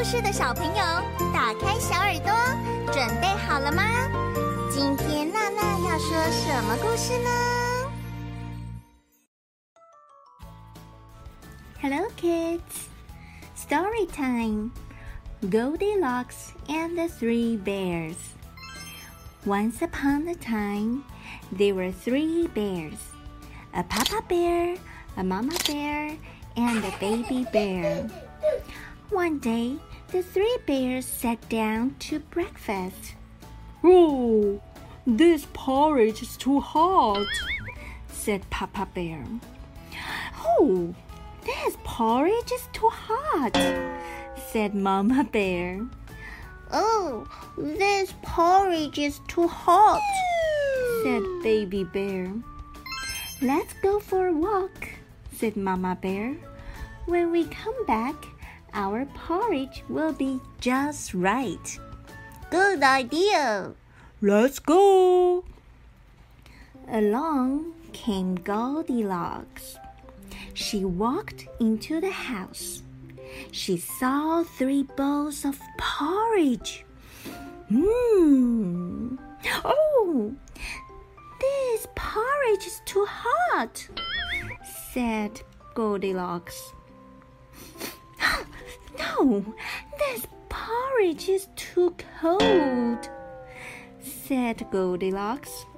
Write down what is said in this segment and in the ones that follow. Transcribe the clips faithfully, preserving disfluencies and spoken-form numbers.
事的小朋友，打开小耳朵，准备好了吗？今天娜娜要说什么故事呢？ Hello kids! Story time! Goldilocks and the Three Bears. Once upon a time, there were three bears. A papa bear, a mama bear, and a baby bear. One day, the three bears sat down to breakfast. "Oh, this porridge is too hot," said Papa Bear. "Oh, this porridge is too hot," said Mama Bear. "Oh, this porridge is too hot," said Baby Bear. "Let's go for a walk," said Mama Bear. "When we come back, our porridge will be just right." "Good idea." "Let's go." Along came Goldilocks. She walked into the house. She saw three bowls of porridge. Mmm. "Oh, this porridge is too hot," said Goldilocks. "No, this porridge is too cold," said Goldilocks.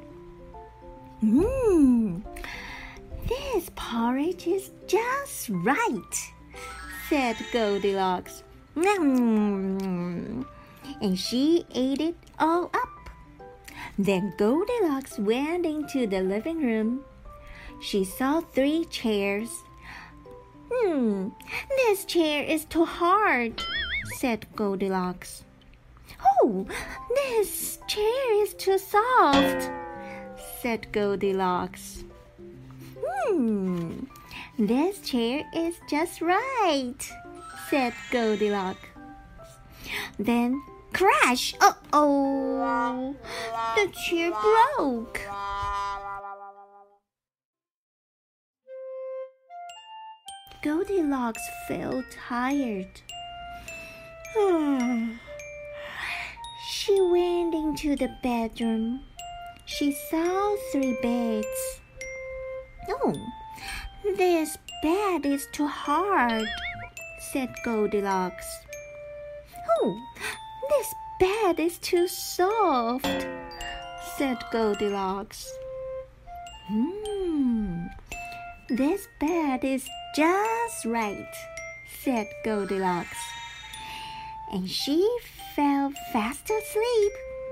Mmm. "This porridge is just right," said Goldilocks. Mm. And she ate it all up. Then Goldilocks went into the living room. She saw three chairs. "Hmm, this chair is too hard," said Goldilocks. "Oh, this chair is too soft," said Goldilocks. "Hmm, this chair is just right," said Goldilocks. Then crash! Uh-oh! The chair broke. Goldilocks felt tired. She went into the bedroom. She saw three beds. "Oh, this bed is too hard," said Goldilocks. "Oh, this bed is too soft," said Goldilocks. Hmm, this bed is just right," said Goldilocks. And she fell fast asleep.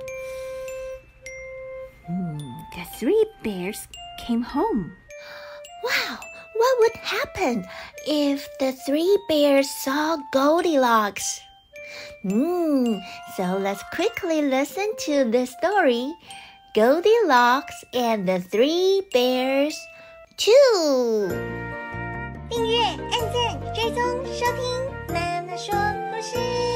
Hmm, the three bears came home. Wow, what would happen if the three bears saw Goldilocks? Hmm, so let's quickly listen to the story, Goldilocks and the Three Bears two. 订阅、按赞、追踪、收听，娜娜说故事。